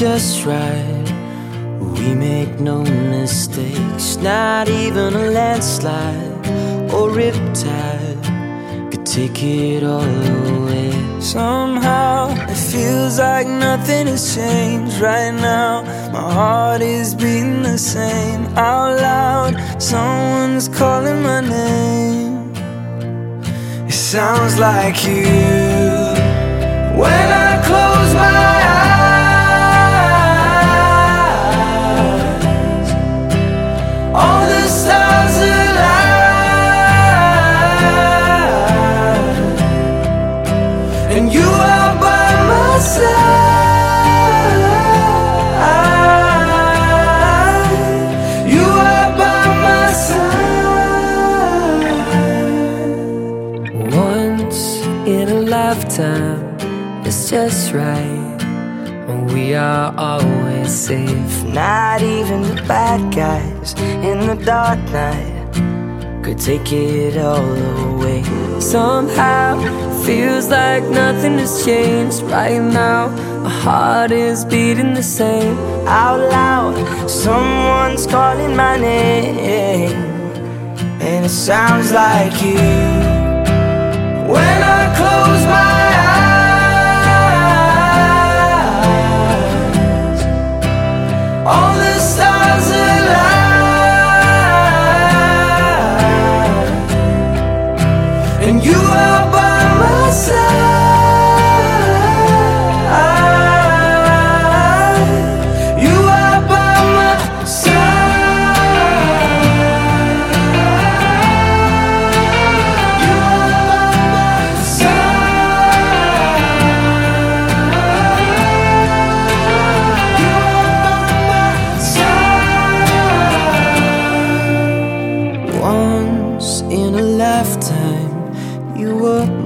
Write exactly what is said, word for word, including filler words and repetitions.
just right. We make no mistakes, not even a landslide or riptide could take it all away. Somehow it feels like nothing has changed right now. My heart is beating the same out loud. Someone's calling my name. It sounds like you. When I close my eyes, all the stars align, and you are by my side. You are by my side. Once in a lifetime, it's just right. We are always safe. Not even the bad guys in the dark night could take it all away. Somehow feels like nothing has changed right now. My heart is beating the same out loud. Someone's calling my name, and it sounds like you. When I close my eyes, all the stars align, and you are by my side. You are by my side. You are by my side. You are by my side. Once in a lifetime, you were